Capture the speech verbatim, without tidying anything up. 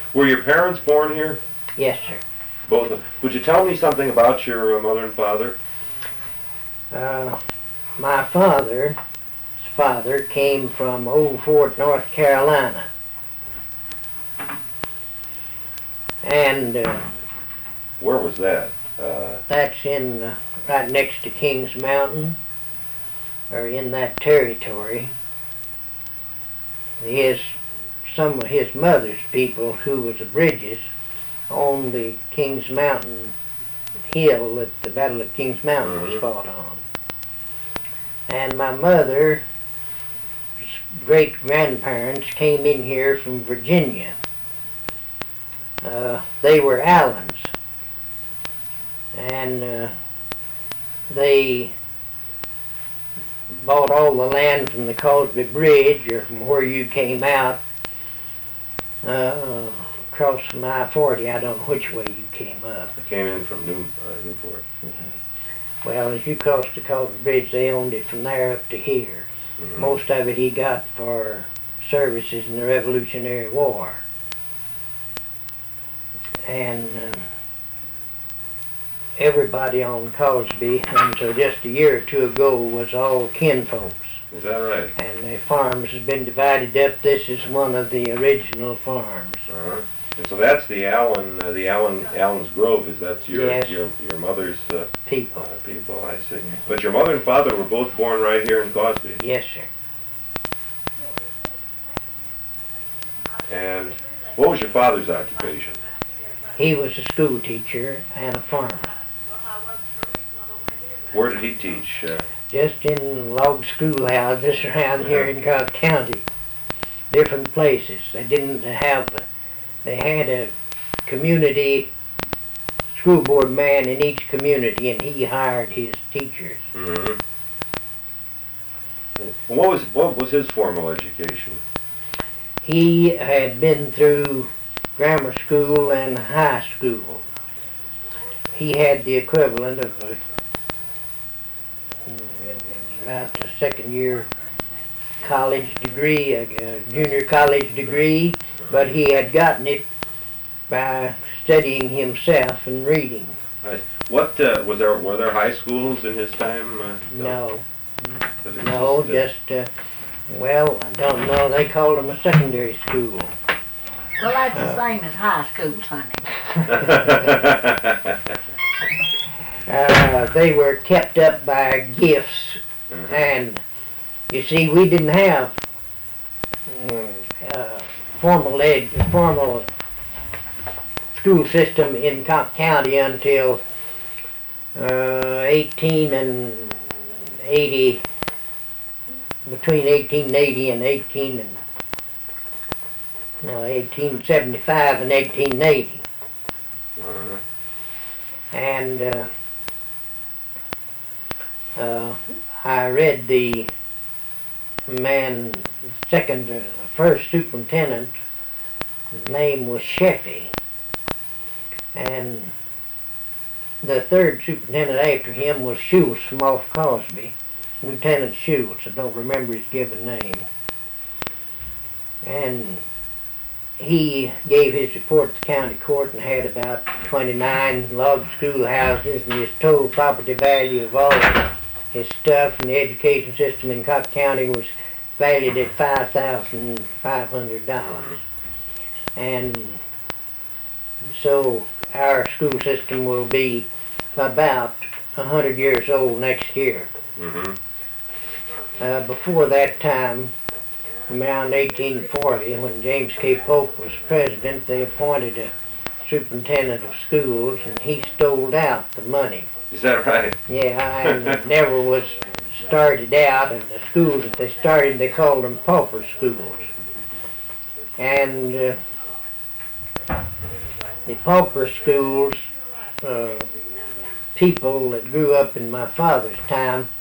Were your parents born here? Yes, sir. Both of them. Would you tell me something about your uh, mother and father? Uh, my father's father came from Old Fort, North Carolina. And uh, where was that? Uh, that's in uh, right next to Kings Mountain, or in that territory. His some of his mother's people, who was the Bridges, on the Kings Mountain hill that the Battle of Kings Mountain mm-hmm. was fought on. And my mother's great-grandparents came in here from Virginia. Uh, they were Allens. And uh, they bought all the land from the Cosby Bridge, or from where you came out, uh, across from I forty. I don't know which way you came up. I came in from New, uh, Newport. Mm-hmm. Well, as you crossed the Cosby Bridge, they owned it from there up to here. Mm-hmm. Most of it he got for services in the Revolutionary War. And uh, everybody on Cosby, until just a year or two ago, was all kinfolks. Is that right? And the farms has been divided up. This is one of the original farms. Uh-huh. And so that's the Allen, uh, the Allen, Allen's Grove. Is that your yes. your your mother's uh, people? Uh, people, I see. Mm-hmm. But your mother and father were both born right here in Cosby. Yes, sir. And what was your father's occupation? He was a school teacher and a farmer. Where did he teach? Uh, Just in log schoolhouses around here in Cobb County. Different places. They didn't have, they had a community school board man in each community, and he hired his teachers. Mm-hmm. What was, what was his formal education? He had been through grammar school and high school. He had the equivalent of a about a second year college degree, a, a junior college degree, but he had gotten it by studying himself and reading. Right. What uh, was there? Were there high schools in his time? Uh, no, no, no just, just uh, well, I don't know. They called them a secondary school. Well, that's the same as high school, honey. uh, they were kept up by gifts. Mm-hmm. And you see, we didn't have uh, formal ed, formal school system in Cobb County until uh, eighteen and eighty, between eighteen eighty and eighteen and no, eighteen seventy-five and eighteen eighty. Mm-hmm. And uh, uh, I read the man, second, uh, first superintendent, his name was Sheffey, and the third superintendent after him was Schultz from off Cosby, Lieutenant Schultz. I don't remember his given name. And he gave his report to the county court and had about twenty-nine log schoolhouses, and his total property value of all of his stuff in the education system in Cobb County was valued at five thousand five hundred dollars. And so our school system will be about one hundred years old next year. Mm-hmm. Uh, before that time, around eighteen forty, when James K. Polk was president, they appointed a superintendent of schools, and he stole out the money. Is that right? Yeah, and it never was started out, and the schools that they started, they called them pauper schools. And uh, the pauper schools, uh, people that grew up in my father's time,